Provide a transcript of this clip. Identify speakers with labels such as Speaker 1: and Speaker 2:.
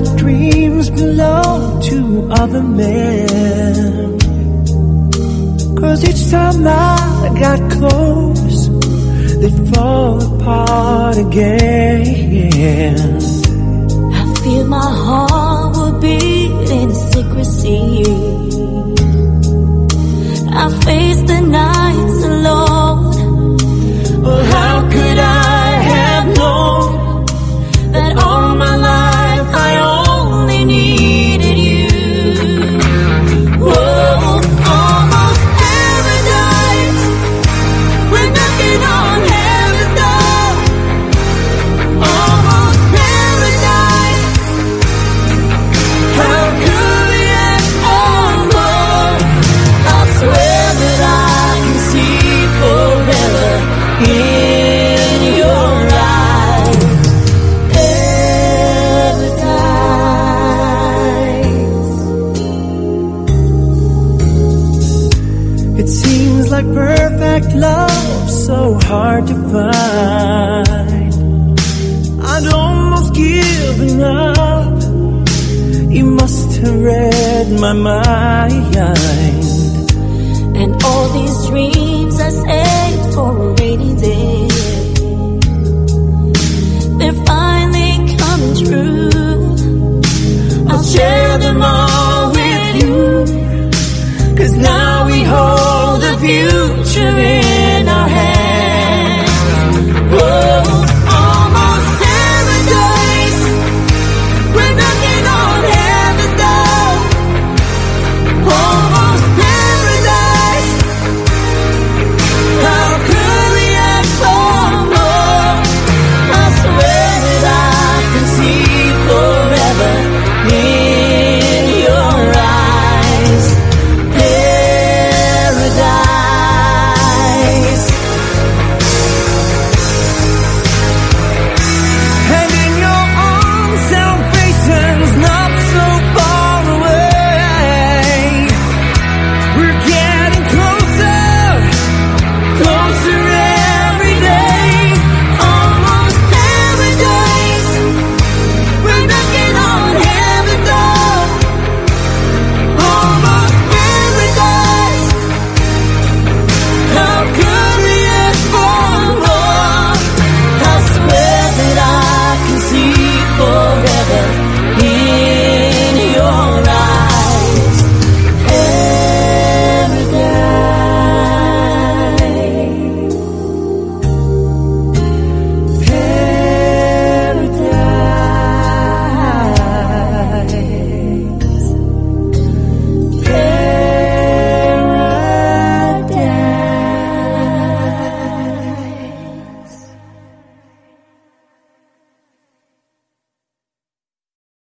Speaker 1: dreams belong to other men. 'Cause each time I got close, they'd fall apart again.
Speaker 2: I fear my heart will beat in secrecy. I face the nights alone.
Speaker 1: Well, how could I have known
Speaker 2: that all my life I only needed you? Whoa, almost paradise. We're knocking on heaven's door. Almost paradise. How could we ask for more? I swear that I can see forever in your eyes. Paradise.
Speaker 1: It seems like perfect love, so hard to find. I'd almost given up. You must have read my mind.
Speaker 2: And all these dreams I saved for a rainy day, they're finally coming true.